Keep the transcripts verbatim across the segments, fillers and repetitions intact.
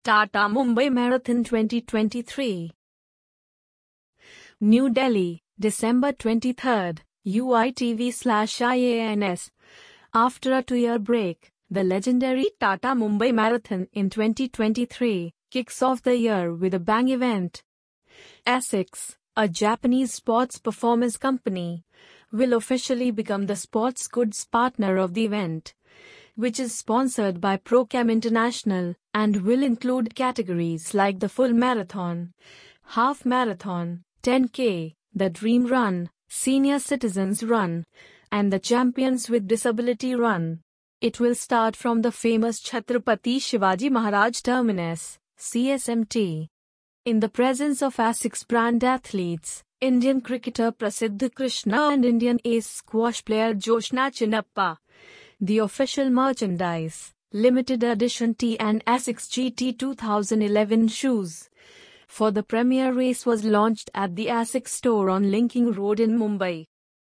Tata Mumbai Marathon twenty twenty-three. New Delhi, December twenty-third, U I T V slash I A N S. After a two-year break, the legendary Tata Mumbai Marathon in twenty twenty-three kicks off the year with a bang event. ASICS, a Japanese sports performance company, will officially become the sports goods partner of the event, which is sponsored by Procam International and will include categories like the full marathon, half marathon, ten K, the Dream Run, Senior Citizens Run, and the Champions with Disability Run. It will start from the famous Chhatrapati Shivaji Maharaj Terminus, C S M T. In the presence of ASICS brand athletes, Indian cricketer Prasidh Krishna and Indian ace squash player Joshna Chinnappa, the official merchandise, limited edition T and ASICS G T twenty eleven shoes for the premier race was launched at the ASICS store on Linking Road in Mumbai.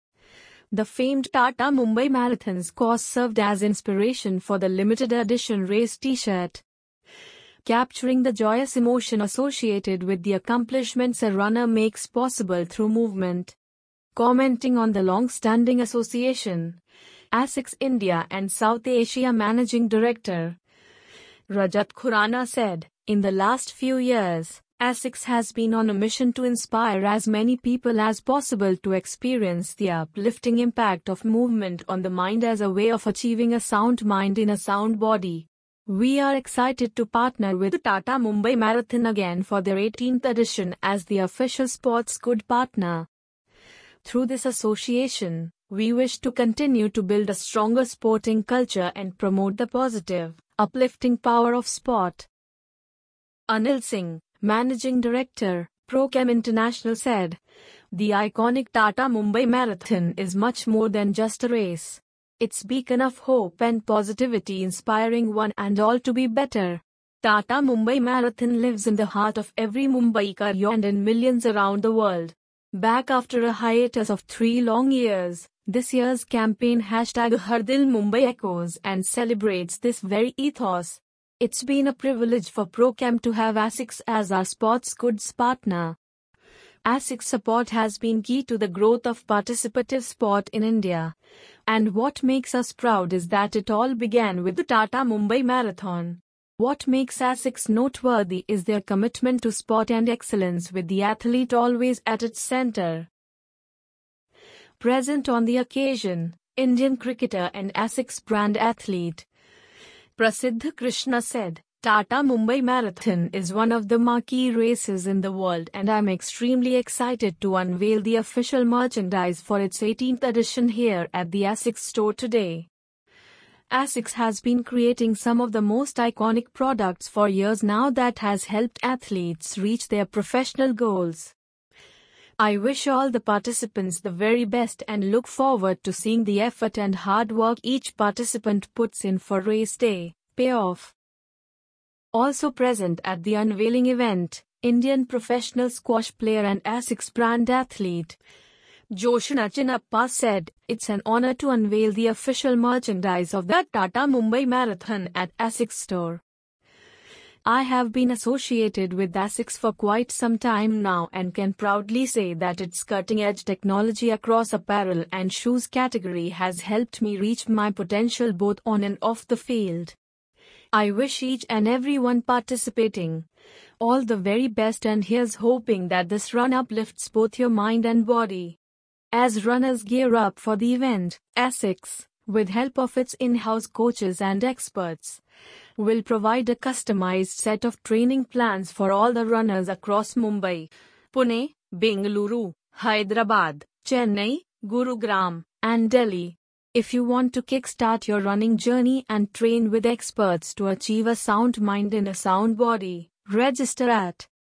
The famed Tata Mumbai Marathon's cause served as inspiration for the limited edition race t-shirt, capturing the joyous emotion associated with the accomplishments a runner makes possible through movement. Commenting on the long-standing association, ASICS India and South Asia Managing Director Rajat Khurana said, "In the last few years, ASICS has been on a mission to inspire as many people as possible to experience the uplifting impact of movement on the mind as a way of achieving a sound mind in a sound body. We are excited to partner with Tata Mumbai Marathon again for their eighteenth edition as the official sports good partner. Through this association, we wish to continue to build a stronger sporting culture and promote the positive, uplifting power of sport." Anil Singh, Managing Director, Procam International said, "The iconic Tata Mumbai Marathon is much more than just a race. It's a beacon of hope and positivity inspiring one and all to be better. Tata Mumbai Marathon lives in the heart of every Mumbaiker and in millions around the world. Back after a hiatus of three long years, this year's campaign hashtag Har Dil Mumbai echoes and celebrates this very ethos. It's been a privilege for Procam to have ASICS as our sports goods partner. ASICS support has been key to the growth of participative sport in India. And what makes us proud is that it all began with the Tata Mumbai Marathon. What makes ASICS noteworthy is their commitment to sport and excellence with the athlete always at its center." Present on the occasion, Indian cricketer and ASICS brand athlete Prasidh Krishna said, "Tata Mumbai Marathon is one of the marquee races in the world and I'm extremely excited to unveil the official merchandise for its eighteenth edition here at the ASICS store today. ASICS has been creating some of the most iconic products for years now that has helped athletes reach their professional goals. I wish all the participants the very best and look forward to seeing the effort and hard work each participant puts in for race day pay off." Also present at the unveiling event, Indian professional squash player and ASICS brand athlete Joshna Chinnappa said, "It's an honor to unveil the official merchandise of the Tata Mumbai Marathon at ASICS store. I have been associated with ASICS for quite some time now and can proudly say that its cutting-edge technology across apparel and shoes category has helped me reach my potential both on and off the field. I wish each and everyone participating all the very best and here's hoping that this run uplifts both your mind and body." As runners gear up for the event, ASICS, with help of its in-house coaches and experts, will provide a customized set of training plans for all the runners across Mumbai, Pune, Bengaluru, Hyderabad, Chennai, Gurugram, and Delhi. If you want to kickstart your running journey and train with experts to achieve a sound mind in a sound body, register at